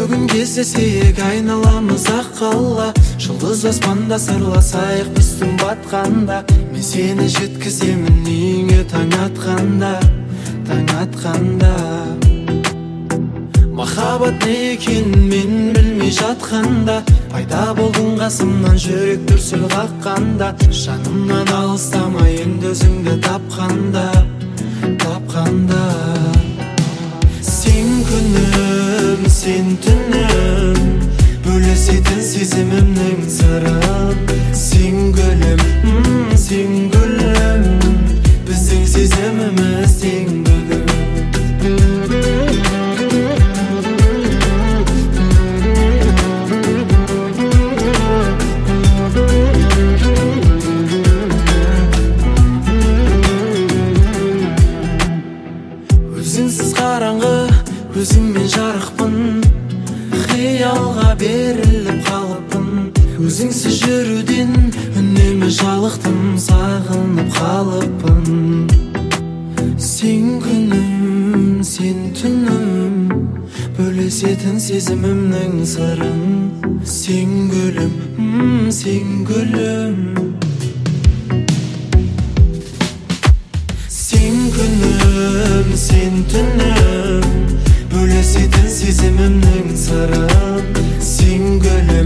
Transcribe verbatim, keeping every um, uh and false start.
бүгін кездесейік, айналамыз ақ қала. Жұлдыз аспанда сырласайық біз түн батқанда. Мен сені жеткіземін үйіңе таң атқанда, таң атқанда. Махаббат не екенін мен білмей жатқанда, пайда болдың қасымнан, жүрек дүрсіл қаққанда. Жанымнан алыстамай енді өзіңді тапқанда, тапқанда. Сен күнім, сен түнім, бөлісетін сезімімнің сырын. Сен гүлім, сен гүлім, біздің сезіміміз тең бүгін. Өзіңсіз қараңғы, өзіңмен жарықпын, қиялға беріліп қалыппын. Өзіңсіз жүруден үнемі жалықтым, сағынып қалыппын. Сен күнім, сен түнім, бөлісетін сезімімнің сырын. Сен гүлім, сен гүлім. Сен күнім, сен түнім, бөлісетін сезімімнің сырын. Сен гүлім,